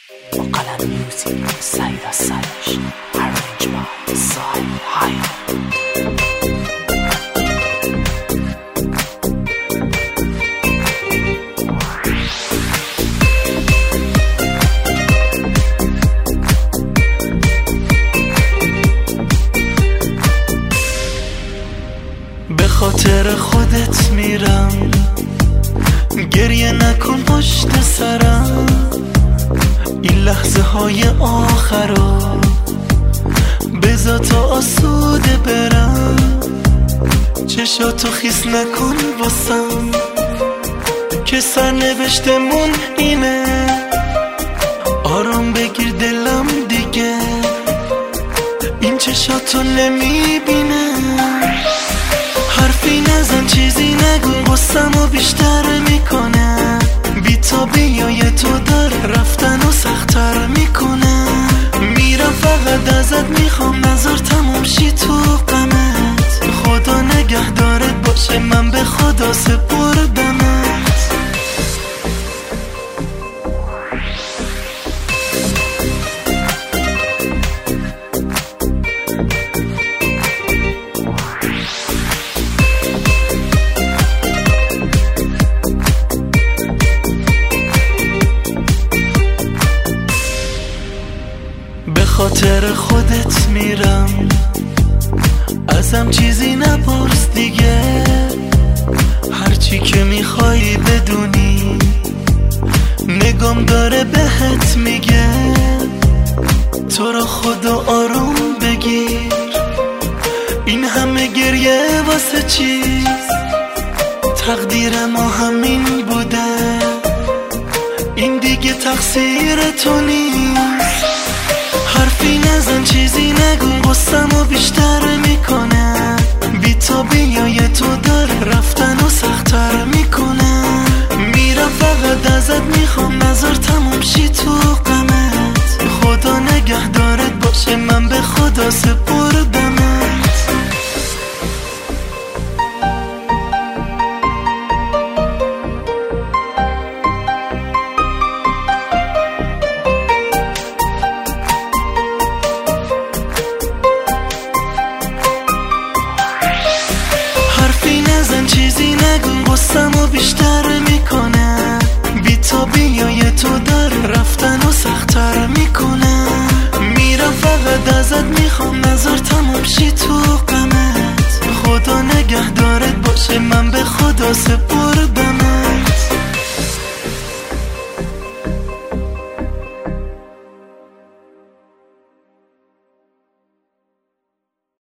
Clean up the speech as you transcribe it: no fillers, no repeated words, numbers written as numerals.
وقلم میوزیک سعید از سرش arranged by سعید حیات. به خاطر خودت میرم، گریه نکن پشت سرم. این لحظه های آخرا بذار تا آسوده برم. چشاتو خیس نکن واسم که سرنوشتمون اینه. آرام بگیر دلم دیگه، این چشاتو نمیبینه. حرفی نزن چیزی نگو، غصه‌مو بیشتر میکنه. بی تا بیای تو داره رفتن و سخت‌تر میکنه. میرم فقط ازت میخوام نظر تموم شی تو غمت. خدا نگهدارت باشه، من به خدا سپردمت. به خاطر خودت میرم، ازم چیزی نپرس دیگه. هرچی که میخوایی بدونی، نگام داره بهت میگه. تو رو خدا آروم بگیر، این همه گریه واسه چیز؟ تقدیر ما همین بوده، این دیگه تقصیر تو نیست. حرفی نزن چیزی نگو، غصه‌مو بیشتر میکنه. بی تا بیای تو داره رفتن و سخت‌تر میکنه. میرم فقط ازت میخوام نظر تموم شی تو غمت. خدا نگهدارت باشه، من به خدا سپردمت. چیزی نگو، غصه‌مو بیشتر میکنه. بی تا بیای تو داره رفتن و سخت‌تر میکنه. میرم فقط ازت میخوام نظر تموم شی تو غمت. خدا نگهدارت باشه، من به خدا سپردمت.